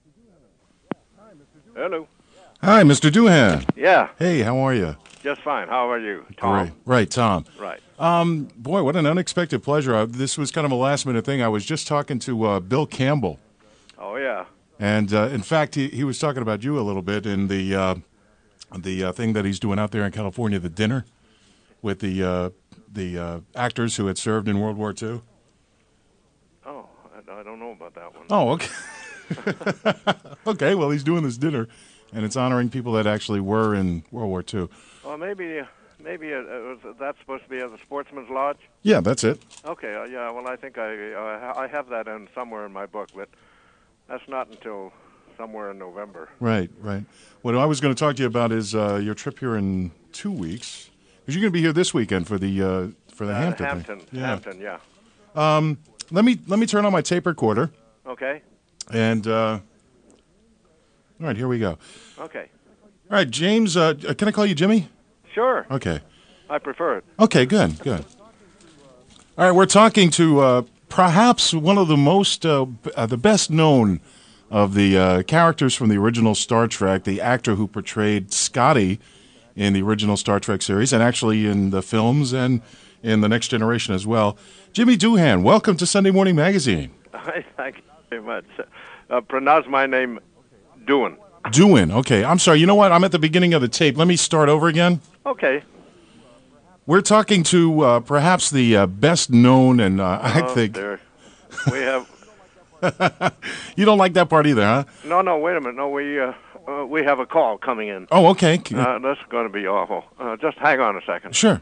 Hello. Hi, Mr. Doohan. Yeah, Hey, how are you? just fine. How are you, Tom? Great. Right, Tom. Right. Boy, what an unexpected pleasure. This was kind of a last-minute thing. I was just talking to Bill Campbell, Oh, yeah. and in fact, he was talking about you a little bit in the thing that he's doing out there in California, the dinner with the actors who had served in World War II. Oh, I don't know about that one. Oh, okay. Okay, well, he's doing this dinner, and it's honoring people that actually were in World War II. Well, maybe that's supposed to be at the Sportsman's Lodge. Yeah, that's it. Okay. Yeah. Well, I think I have that in somewhere in my book, but that's not until somewhere in November. Right, right. What I was going to talk to you about is your trip here in 2 weeks, because you're going to be here this weekend for the Hampton thing. Hampton. Yeah. Hampton. Yeah. Let me turn on my tape recorder, Okay. and all right, here we go. Okay. All right, James, can I call you Jimmy? Sure. Okay. I prefer it. Okay, good, good. All right, we're talking to perhaps one of the the best known of the characters from the original Star Trek, the actor who portrayed Scotty in the original Star Trek series, and actually in the films and in The Next Generation as well. Jimmy Doohan, welcome to Sunday Morning Magazine. I thank you very much. Pronounce my name Doohan. Doohan, okay. I'm sorry, you know what? I'm at the beginning of the tape. Let me start over again. Okay. We're talking to perhaps the best known, and I think... There. We have... You don't like that part either, huh? No, wait a minute. No, we have a call coming in. Oh, okay. That's going to be awful. Just hang on a second. Sure.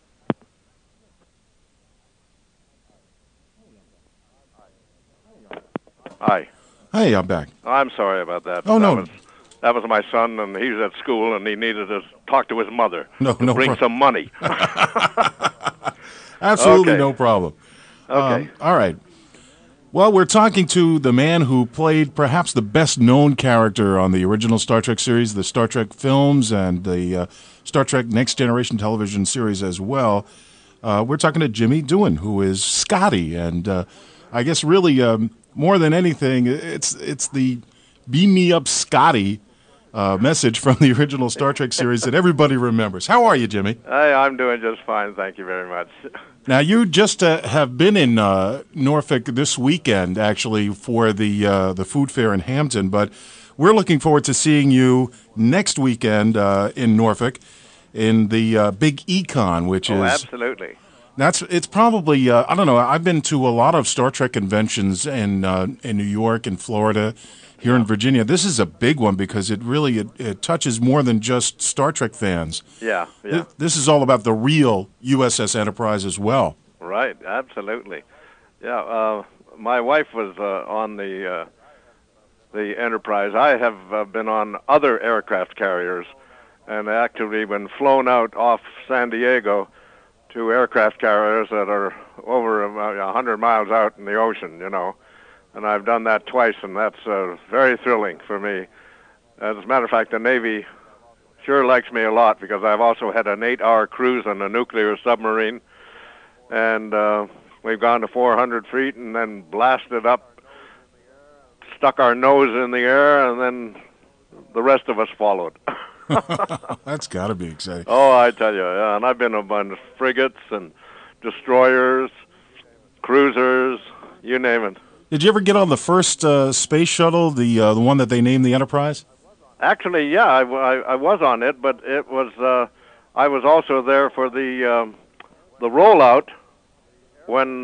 Hi. Hey, I'm back. I'm sorry about that. Oh, no. That was my son, and he was at school, and he needed to talk to his mother No bring some money. Absolutely Okay. no problem. Okay. All right. Well, we're talking to the man who played perhaps the best-known character on the original Star Trek series, the Star Trek films, and the Star Trek Next Generation television series as well. We're talking to Jimmy Doohan, who is Scotty, and I guess really more than anything, it's the "Beam Me Up, Scotty" message from the original Star Trek series that everybody remembers. How are you, Jimmy? Hey, I'm doing just fine. Thank you very much. Now, you just have been in Norfolk this weekend, actually, for the food fair in Hampton, but we're looking forward to seeing you next weekend in Norfolk in the Big Econ, which Oh, is... absolutely. It's probably, I don't know, I've been to a lot of Star Trek conventions in New York and Florida, here in Virginia. This is a big one because it touches more than just Star Trek fans. Yeah. This is all about the real USS Enterprise as well. Right, absolutely. Yeah, my wife was on the Enterprise. I have been on other aircraft carriers, and actually been flown out off San Diego to aircraft carriers that are over 100 miles out in the ocean, and I've done that twice, and that's very thrilling for me. As a matter of fact, the Navy sure likes me a lot because I've also had an 8-hour cruise on a nuclear submarine, and we've gone to 400 feet and then blasted up, stuck our nose in the air, and then the rest of us followed. That's got to be exciting. Oh, I tell you, yeah, and I've been on frigates and destroyers, cruisers, you name it. Did you ever get on the first space shuttle, the one that they named the Enterprise? Actually, yeah, I was on it, but it was I was also there for the rollout when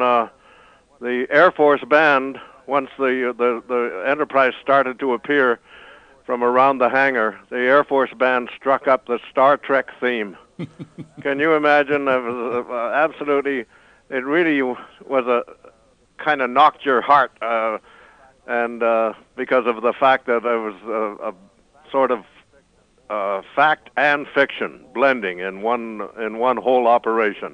the Air Force band, once the Enterprise started to appear from around the hangar, the Air Force band struck up the Star Trek theme. Can you imagine? It was absolutely, it really was a kind of knocked your heart, and because of the fact that it was a sort of fact and fiction blending in one whole operation.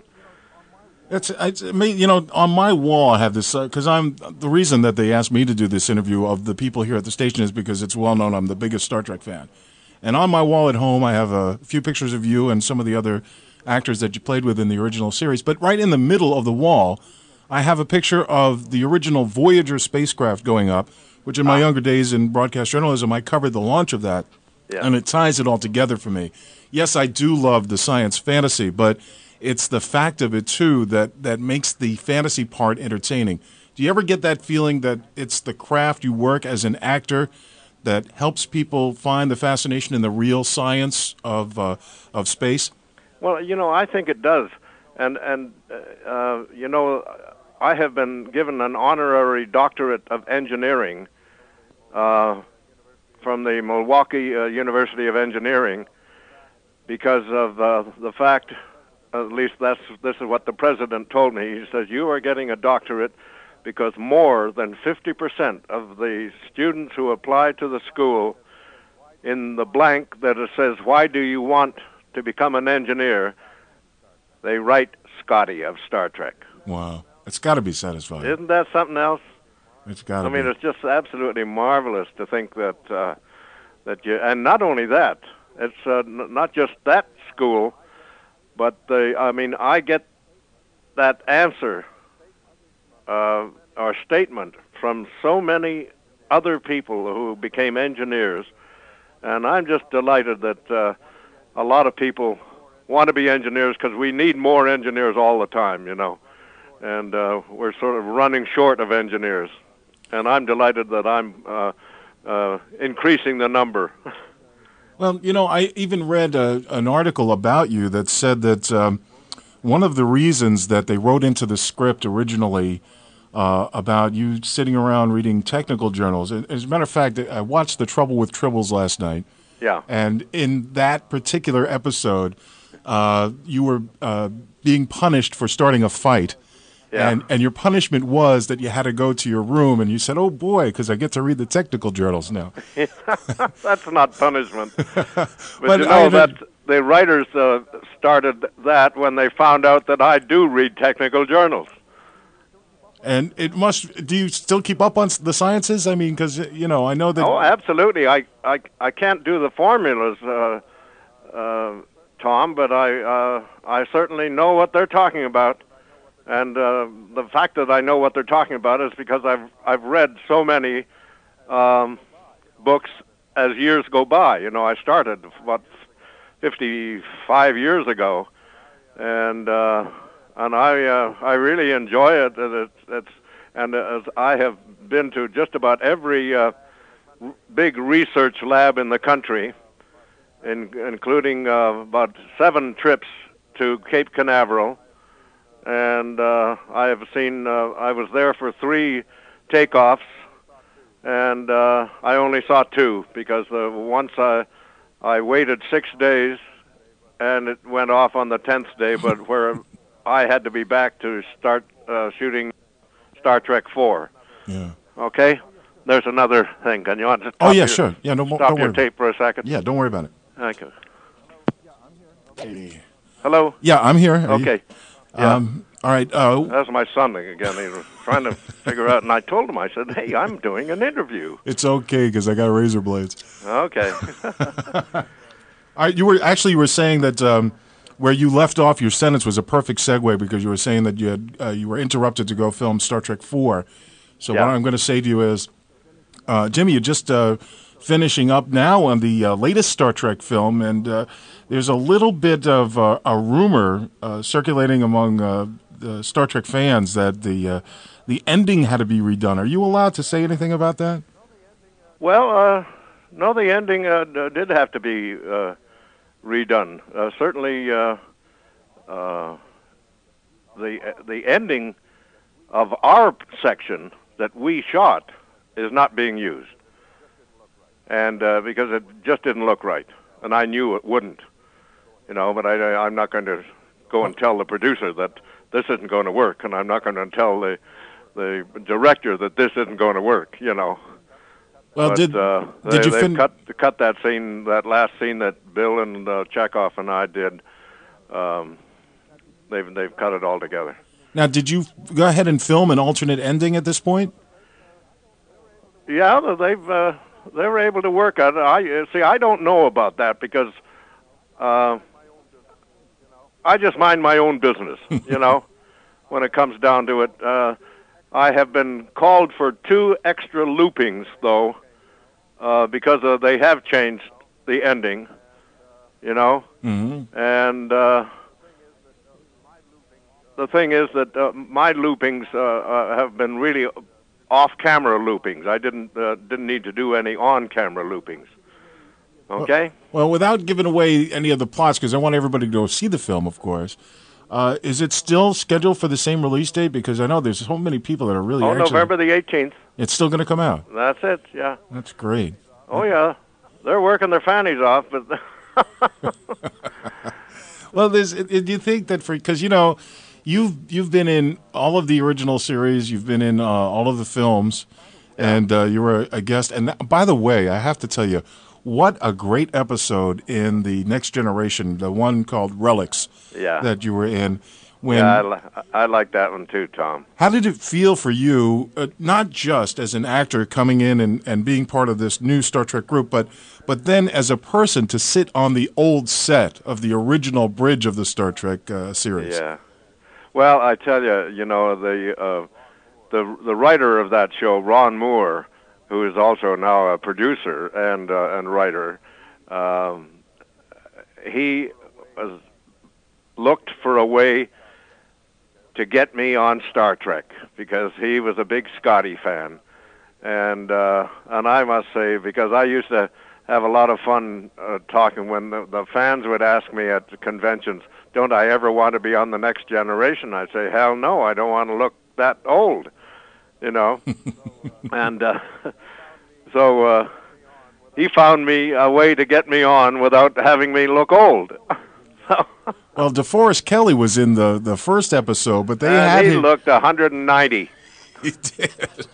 On my wall I have this, because the reason that they asked me to do this interview of the people here at the station is because it's well known I'm the biggest Star Trek fan. And on my wall at home I have a few pictures of you and some of the other actors that you played with in the original series. But right in the middle of the wall I have a picture of the original Voyager spacecraft going up which in my younger days in broadcast journalism, I covered the launch of that, Yeah. and it ties it all together for me. Yes, I do love the science fantasy, but it's the fact of it, too, that makes the fantasy part entertaining. Do you ever get that feeling that it's the craft you work as an actor that helps people find the fascination in the real science of space? Well, I think it does. And I have been given an honorary doctorate of engineering from the Milwaukee University of Engineering because of the fact, at least this is what the president told me. He says, you are getting a doctorate because more than 50% of the students who apply to the school, in the blank that it says, why do you want to become an engineer, they write Scotty of Star Trek. Wow. It's got to be satisfying. Isn't that something else? It's got to be. I mean, it's just absolutely marvelous to think that you, and not only that, it's not just that school, but I get that answer or statement from so many other people who became engineers, and I'm just delighted that a lot of people want to be engineers because we need more engineers all the time, and we're sort of running short of engineers, and I'm delighted that I'm increasing the number. Well, I even read an article about you that said that one of the reasons that they wrote into the script originally about you sitting around reading technical journals. As a matter of fact, I watched The Trouble with Tribbles last night. Yeah. And in that particular episode, you were being punished for starting a fight. Yeah. And your punishment was that you had to go to your room, and you said, oh, boy, because I get to read the technical journals now. That's not punishment. But that the writers started that when they found out that I do read technical journals. And do you still keep up on the sciences? I mean, because, I know that... Oh, absolutely. I can't do the formulas, Tom, but I certainly know what they're talking about. And the fact that I know what they're talking about is because I've read so many books as years go by. I started, 55 years ago, and I really enjoy it. And as I have been to just about every big research lab in the country, including about 7 trips to Cape Canaveral. And I have seen, I was there for 3 takeoffs, and I only saw 2 because once I waited 6 days, and it went off on the 10th day, but where I had to be back to start shooting Star Trek 4. Yeah. Okay? There's another thing. Can you want to stop Oh, yeah, sure. Yeah, don't stop worry your about it. tape for a second? Yeah, don't worry about it. Thank you. Hey. Hello? Yeah, I'm here. Are you- Okay. Yeah. All right. That's my son again. He was trying to figure out, and I told him, I said, hey, I'm doing an interview. It's okay because I got razor blades. Okay. All right, you were saying that where you left off your sentence was a perfect segue because you were saying that you were interrupted to go film Star Trek 4. So Yeah. what I'm going to say to you is, Jimmy, you're just finishing up now on the latest Star Trek film, and there's a little bit of a rumor circulating among the Star Trek fans that the ending had to be redone. Are you allowed to say anything about that? Well, no, the ending did have to be redone. Certainly, the ending of our section that we shot is not being used, and because it just didn't look right, and I knew it wouldn't, But I'm not going to go and tell the producer that this isn't going to work, and I'm not going to tell the director that this isn't going to work, Well, but, did you they've cut that scene, that last scene that Bill and Chekhov and I did. They've cut it all together. Now, did you go ahead and film an alternate ending at this point? Yeah, they were able to work on it. I don't know about that because I just mind my own business, when it comes down to it. I have been called for 2 extra loopings, though, because they have changed the ending, you know. Mm-hmm. And the thing is that my loopings have been really off-camera loopings. I didn't need to do any on-camera loopings. Okay. Well, without giving away any of the plots, because I want everybody to go see the film, of course. Is it still scheduled for the same release date? Because I know there's so many people that are really anxious. November the 18th. It's still going to come out. That's it. Yeah. That's great. Oh yeah, they're working their fannies off, but. Well, do you think that because you've been in all of the original series, you've been in all of the films, and you were a guest. And by the way, I have to tell you, what a great episode in the Next Generation, the one called Relics, that you were in. I like that one too, Tom. How did it feel for you, not just as an actor coming in and being part of this new Star Trek group, but then as a person to sit on the old set of the original bridge of the Star Trek series? Yeah. Well, I tell you, the writer of that show, Ron Moore, who is also now a producer and writer, he looked for a way to get me on Star Trek because he was a big Scotty fan, and I must say, because I used to have a lot of fun talking when the fans would ask me at conventions, "Don't I ever want to be on the Next Generation?" I'd say, "Hell no, I don't want to look that old," and so he found me a way to get me on without having me look old. Well, DeForest Kelley was in the first episode, but he looked 190. He did.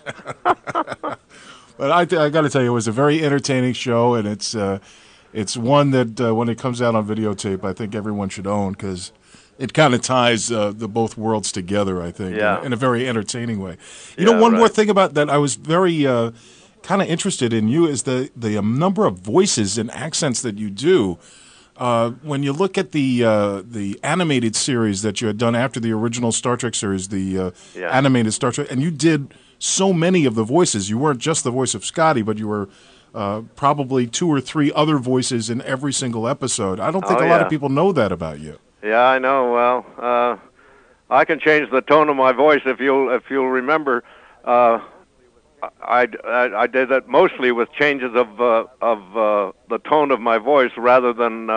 But I got to tell you, it was a very entertaining show, and it's one that when it comes out on videotape, I think everyone should own because it kind of ties the both worlds together, I think, in a very entertaining way. One more thing about that I was very kind of interested in you is the number of voices and accents that you do. When you look at the animated series that you had done after the original Star Trek series, the animated Star Trek, and you did so many of the voices. You weren't just the voice of Scotty, but you were probably 2 or 3 other voices in every single episode. I don't think a lot of people know that about you. Yeah, I know. Well, I can change the tone of my voice if you'll remember. I did that mostly with changes of the tone of my voice rather than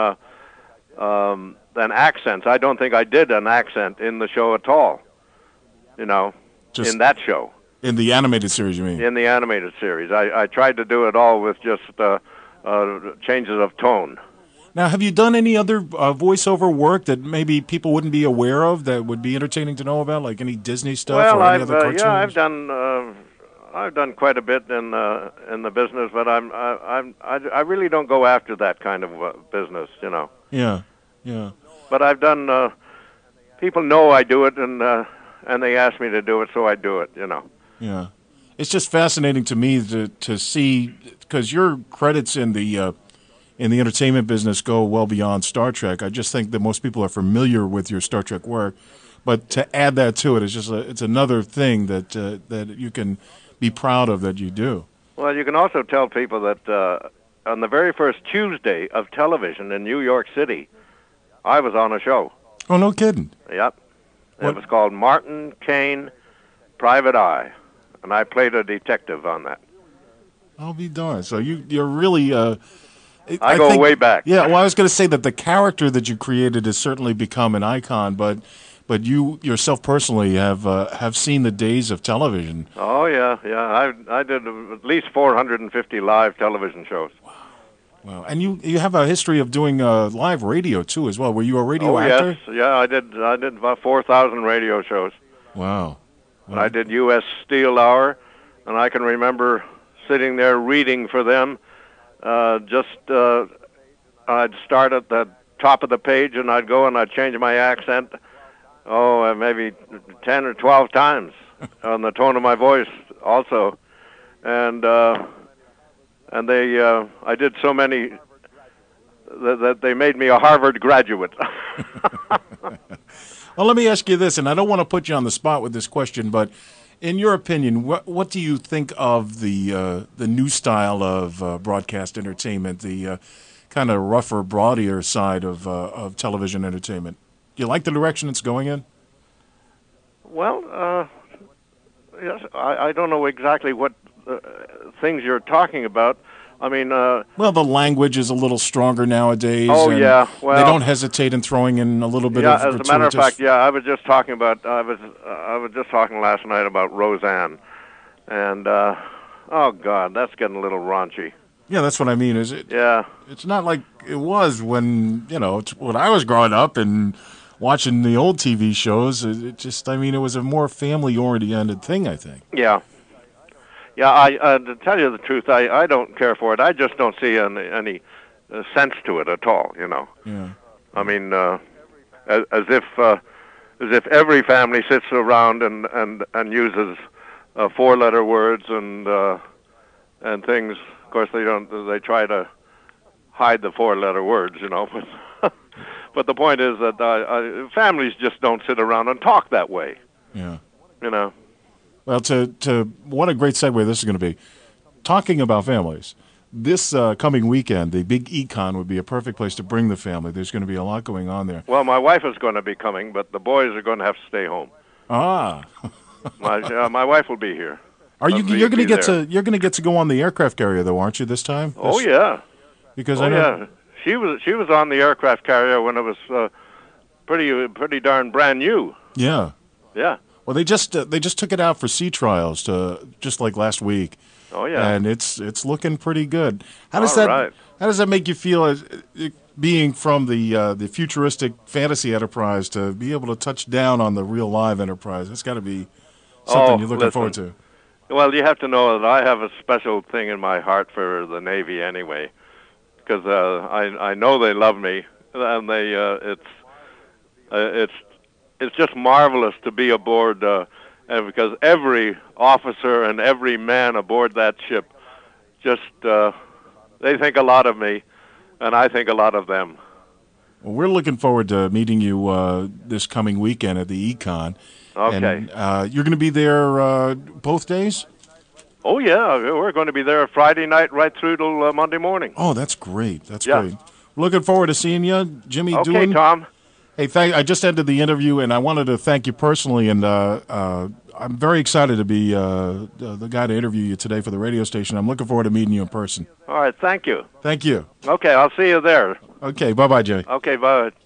accents. I don't think I did an accent in the show at all. Just in that show. In the animated series, you mean? In the animated series, I tried to do it all with just changes of tone. Now, have you done any other voiceover work that maybe people wouldn't be aware of that would be entertaining to know about, like any Disney stuff or any other cartoons? I've done quite a bit in the business, but I really don't go after that kind of business, Yeah. But I've done. People know I do it, and they ask me to do it, so I do it, Yeah, it's just fascinating to me to see because your credits in the entertainment business go well beyond Star Trek. I just think that most people are familiar with your Star Trek work, but to add that to it is just it's another thing that you can be proud of that you do. Well, you can also tell people that on the very first Tuesday of television in New York City, I was on a show. Oh, no kidding. Yep. It was called Martin Caine, Private Eye, and I played a detective on that. I'll be darned. So you're really... I go way back. Yeah, well, I was going to say that the character that you created has certainly become an icon, but you yourself personally have seen the days of television. Oh, yeah. I did at least 450 live television shows. Wow. And you have a history of doing live radio, too, as well. Were you a radio actor? Yes. Yeah, I did about 4,000 radio shows. Wow. And I did U.S. Steel Hour, and I can remember sitting there reading for them. I'd start at the top of the page, and I'd go and I'd change my accent, maybe 10 or 12 times on the tone of my voice also. And I did so many that they made me a Harvard graduate. Well, let me ask you this, and I don't want to put you on the spot with this question, but In your opinion, what do you think of the new style of broadcast entertainment, the kind of rougher, broadier side of television entertainment? Do you like the direction it's going in? Well, yes, I don't know exactly what things you're talking about. I mean, well, the language is a little stronger nowadays. oh and yeah, well, they don't hesitate in throwing in a little bit yeah. of As a matter of gratuitous. fact, yeah, I was just talking about. I was just talking last night about Roseanne, and oh God, that's getting a little raunchy. Yeah, that's what I mean. Is it? Yeah, It's not like it was when when I was growing up and watching the old TV shows. It just, I mean, it was a more family-oriented thing, I think. yeah, yeah. I to tell you the truth, I don't care for it. I just don't see any sense to it at all. You know. Yeah. I mean, as if every family sits around and uses four-letter words and things. Of course, they don't. They try to hide the four-letter words, you know. But the point is that families just don't sit around and talk that way. Yeah. You know. Well, what a great segue this is going to be. Talking about families, this coming weekend, the Big Econ would be a perfect place to bring the family. There's going to be a lot going on there. Well, my wife is going to be coming, but the boys are going to have to stay home. Ah. My wife will be here. Are you? Be- You're going be to get there. to. You're going to get to go on the aircraft carrier, though, aren't you? This time? Oh yeah. Because Oh I know. yeah. She was on the aircraft carrier when it was pretty darn brand new. Yeah. Yeah. Well, they just took it out for sea trials just like last week. Oh yeah. And it's looking pretty good. How does All that right. How does that make you feel as being from the futuristic fantasy Enterprise to be able to touch down on the real live Enterprise? That's got to be something you're looking forward to. Well, you have to know that I have a special thing in my heart for the Navy anyway, because I know they love me, and it's just marvelous to be aboard, and because every officer and every man aboard that ship just they think a lot of me, and I think a lot of them. Well, we're looking forward to meeting you this coming weekend at the Econ. Okay. And you're going to be there both days? Oh yeah, we're going to be there Friday night right through till Monday morning. Oh, that's great. That's Yeah. great. Looking forward to seeing you, Jimmy. Okay, Doohan. Tom. Hey, I just ended the interview, and I wanted to thank you personally, and I'm very excited to be the guy to interview you today for the radio station. I'm looking forward to meeting you in person. All right, thank you. Thank you. Okay, I'll see you there. Okay, bye-bye, Jay. Okay, bye.